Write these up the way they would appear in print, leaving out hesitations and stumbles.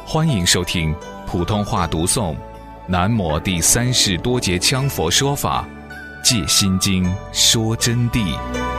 欢迎收听普通话读诵南摩第三世多杰羌佛说法戒心经说真谛。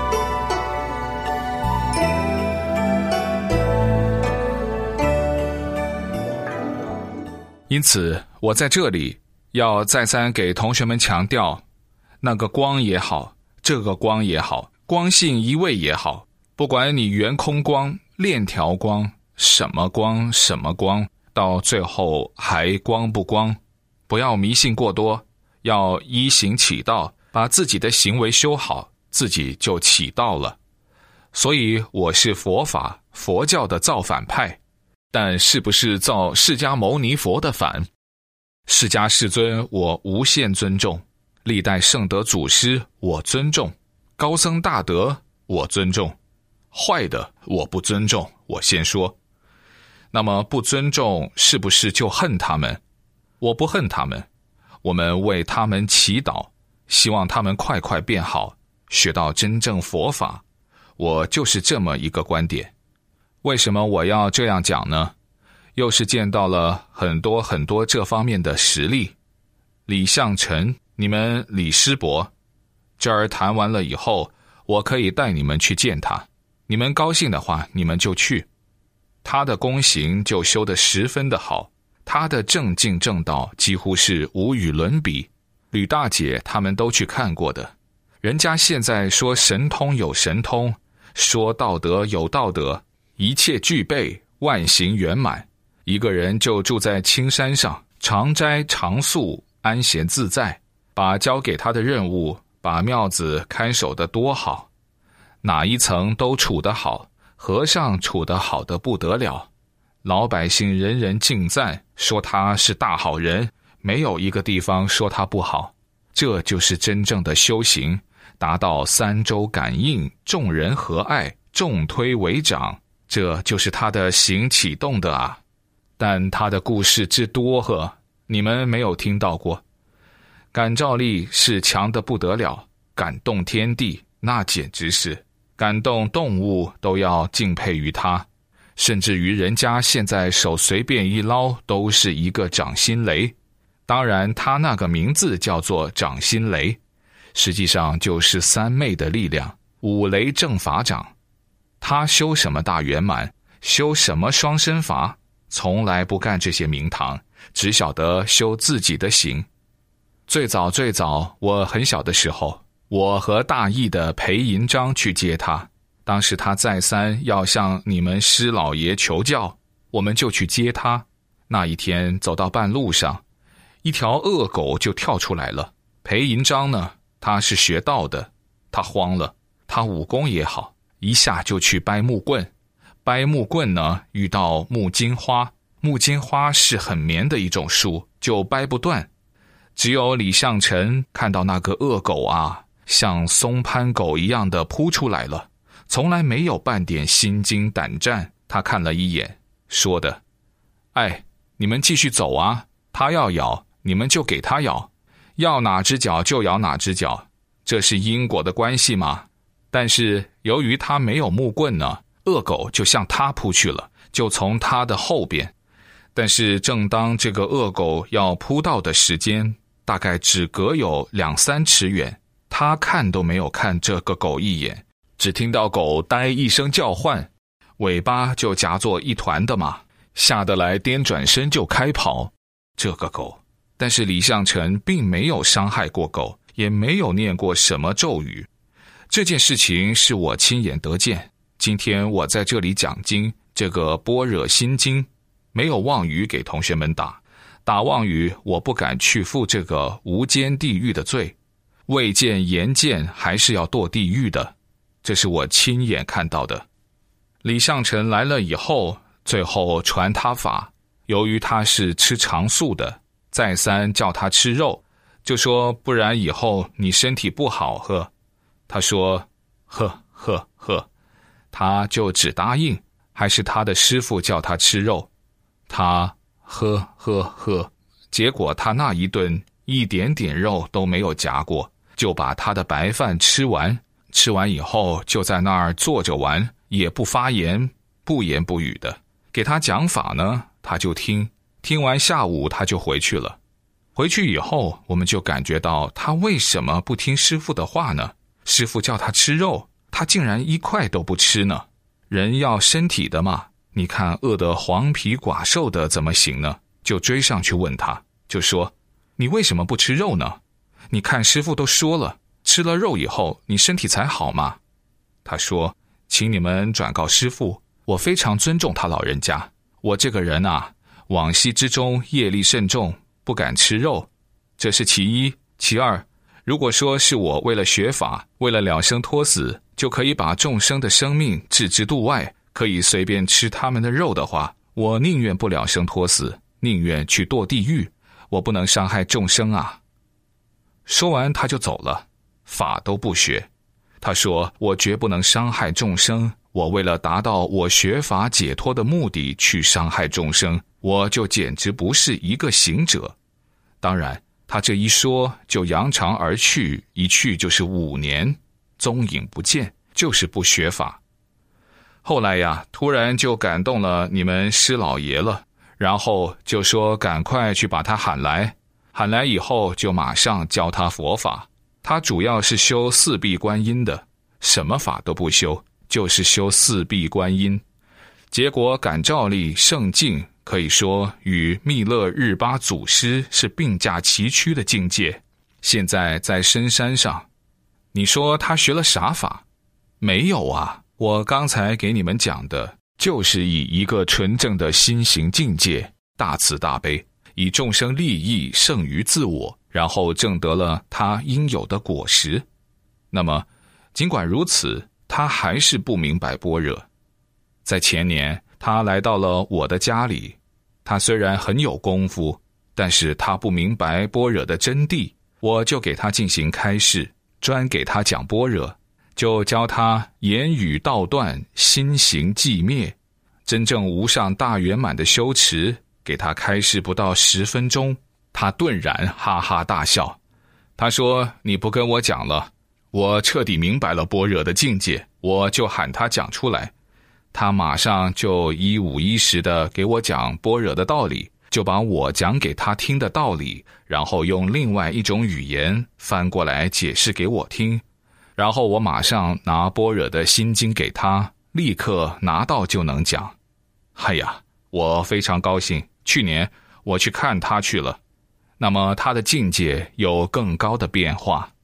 因此我在这里要再三给同学们强调，那个光也好，这个光也好，光性一味也好，不管你圆空光、链条光，什么光什么光，到最后还光不光，不要迷信过多，要依行起道，把自己的行为修好，自己就起道了。所以我是佛法佛教的造反派，但是不是造释迦牟尼佛的反？释迦世尊我无限尊重，历代圣德祖师我尊重，高僧大德我尊重，坏的我不尊重，我先说。那么不尊重是不是就恨他们？我不恨他们，我们为他们祈祷，希望他们快快变好，学到真正佛法。我就是这么一个观点。为什么我要这样讲呢？又是见到了很多很多这方面的实例。李相臣，你们李师伯，这儿谈完了以后，我可以带你们去见他，你们高兴的话你们就去。他的功行就修得十分的好，他的正境正道几乎是无与伦比，吕大姐他们都去看过的。人家现在说神通有神通，说道德有道德，一切具备，万行圆满。一个人就住在青山上，常斋常宿，安闲自在，把交给他的任务，把庙子看守得多好，哪一层都处得好，和尚处得好得不得了，老百姓人人敬赞，说他是大好人，没有一个地方说他不好。这就是真正的修行，达到三周感应，众人和爱，众推为长，这就是他的行启动的啊。但他的故事之多呵，你们没有听到过。感召力是强得不得了，感动天地，那简直是感动动物都要敬佩于他，甚至于人家现在手随便一捞都是一个掌心雷。当然他那个名字叫做掌心雷，实际上就是三昧的力量，五雷正法掌。他修什么大圆满，修什么双身法，从来不干这些名堂，只晓得修自己的行。最早我很小的时候，我和大义的裴银章去接他，当时他再三要向你们师老爷求教，我们就去接他。那一天走到半路上，一条恶狗就跳出来了。裴银章呢，他是学道的，他慌了，他武功也好，一下就去掰木棍。掰木棍呢，遇到木金花，木金花是很绵的一种树，就掰不断。只有李相臣看到那个恶狗啊，像松潘狗一样的扑出来了，从来没有半点心惊胆战。他看了一眼，说的：哎，你们继续走啊，他要咬，你们就给他咬，要哪只脚就咬哪只脚，这是因果的关系嘛。但是由于他没有木棍呢，恶狗就向他扑去了，就从他的后边。但是正当这个恶狗要扑到的时间，大概只隔有2-3尺远，他看都没有看这个狗一眼，只听到狗呆一声叫唤，尾巴就夹作一团的嘛，吓得来颠转身就开跑。这个狗，但是李相臣并没有伤害过狗，也没有念过什么咒语。这件事情是我亲眼得见，今天我在这里讲经，这个般若心经，没有妄语给同学们打妄语，我不敢去负这个无间地狱的罪，未见言见还是要堕地狱的，这是我亲眼看到的。李相臣来了以后，最后传他法，由于他是吃长素的，再三叫他吃肉，就说不然以后你身体不好呵。他说呵，他就只答应，还是他的师父叫他吃肉，他呵，结果他那一顿一点点肉都没有夹过，就把他的白饭吃完，吃完以后就在那儿坐着玩，也不发言，不言不语的。给他讲法呢， 他就听完下午他就回去了。回去以后，我们就感觉到他为什么不听师父的话呢？师父叫他吃肉，他竟然一块都不吃呢。人要身体的嘛，你看饿得黄皮寡瘦的怎么行呢？就追上去问他，就说你为什么不吃肉呢？你看师父都说了，吃了肉以后你身体才好嘛。他说，请你们转告师父，我非常尊重他老人家，我这个人啊，往昔之中业力甚重，不敢吃肉，这是其一。其二，如果说是我为了学法，为了了生脱死，就可以把众生的生命置之度外，可以随便吃他们的肉的话，我宁愿不了生脱死，宁愿去堕地狱，我不能伤害众生啊。说完他就走了，法都不学。他说，我绝不能伤害众生，我为了达到我学法解脱的目的去伤害众生，我就简直不是一个行者。当然他这一说就扬长而去，一去就是5年，踪影不见，就是不学法。后来呀，突然就感动了你们师老爷了，然后就说赶快去把他喊来。喊来以后就马上教他佛法。他主要是修四臂观音的，什么法都不修，就是修四臂观音。结果感召力圣境，可以说与密勒日巴祖师是并驾齐驱的境界。现在在深山上，你说他学了啥法？没有啊，我刚才给你们讲的就是以一个纯正的心行境界，大慈大悲，以众生利益胜于自我，然后证得了他应有的果实。那么尽管如此，他还是不明白般若。在前年他来到了我的家里，他虽然很有功夫，但是他不明白般若的真谛，我就给他进行开示，专给他讲般若，就教他言语道断，心行寂灭，真正无上大圆满的修持，给他开示不到10分钟，他顿然哈哈大笑。他说，你不跟我讲了，我彻底明白了般若的境界，我就喊他讲出来。他马上就1五1十的给我讲般若的道理，就把我讲给他听的道理，然后用另外一种语言翻过来解释给我听。然后我马上拿般若的心经给他，立刻拿到就能讲。哎呀，我非常高兴，去年我去看他去了。那么他的境界有更高的变化。